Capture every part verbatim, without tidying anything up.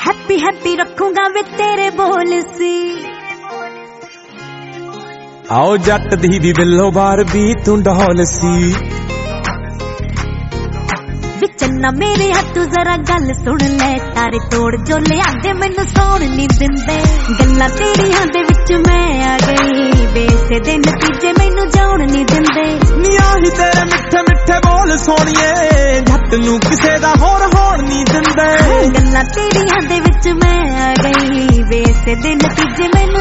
Happy happy रखूंगा वे तेरे बोल सी। आओ जट दी दी बिल्लो बार भी तू ढोल सी। चन्ना मेरे हत्थों जरा गल सुन ले, तारे तोड़ जो ले आंदे मैनू सौण नहीं दिंदे। गल्लां तेरियां दे विच मैं आ गई, बेसे दे नतीजे मैनू जाण नहीं दिंदे। नी आही तेरे मिठे मिठे बोल सोनिए, झट नू किसे दा होर होण नहीं दिंदे। गल्लां तेरियां दे विच मैं आ गई, बेसे दे नतीजे मैनू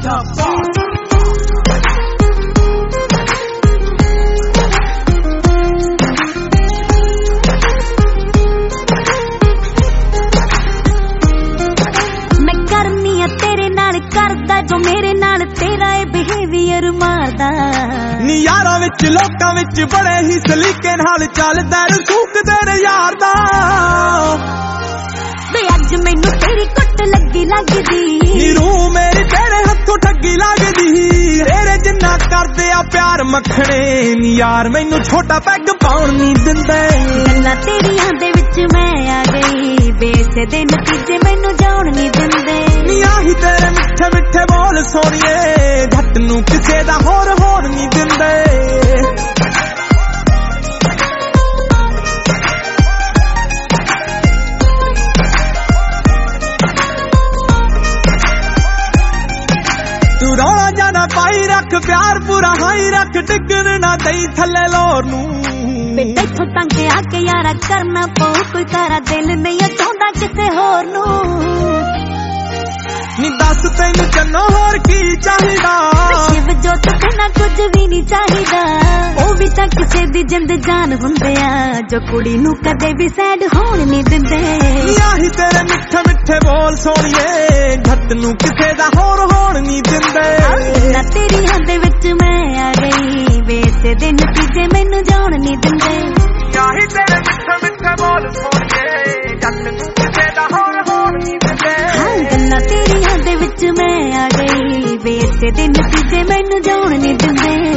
करदा जो मेरे नाल तेरा ए बिहेवियर मारदा। नी यारां विच लोकां विच बड़े ही सलीके नाल चलदा रसूख तेरे यार दा। वे अज मैनू तेरी कुट लगी लगदी, नी रूह मेरी तेरे हत्थों ठगी लगदी। तेरे जिन्ना करदे आ प्यार मखणे, नी यार मैनू छोटा पैग पाउण नहीं दिंदे। गल्लां तेरियां दे विच मैं आ गई, बेसे दे नतीजे मैनू जाण नहीं दिंदे। नी आही तेरे मिठे मिठे बोल सोनिए, झट नू किसे दा होर होर नहीं दिंदे। तू रौला जाना पाई रख, प्यार पूरा हाई रख, डिगन ना दई थले लोर नू। बेटा इथों तंग आके यारा करना पऊ, कोई तारा दिल नहीं चाहता किसे होर नू। नी दस तेनू चन्नो होर की चाहिदा, शिव जोत बिना कुछ भी नहीं चाहिदा। ओ भी तां किसे दी जिंद जान हुंदे आ, जो कुड़ी नू कदे भी सैड होण नहीं दिंदे। नी आही तेरे मिठे मिठे बोल सोनिए, झट नू किसे दा होर होण नहीं दिंदे। ना तेरियां दे विच मैं आ गई, बेसे दे नतीजे मैनू जाण नहीं दिंदे। नी आही तेरे मिठे मिठे बोल सोनिए, झट नू किसे दा होर होण नहीं दिंदे। हाँ गल्लां तेरियां दे विच मैं आ गई, बेसे दे नतीजे मैनू जाण नहीं दिंदे।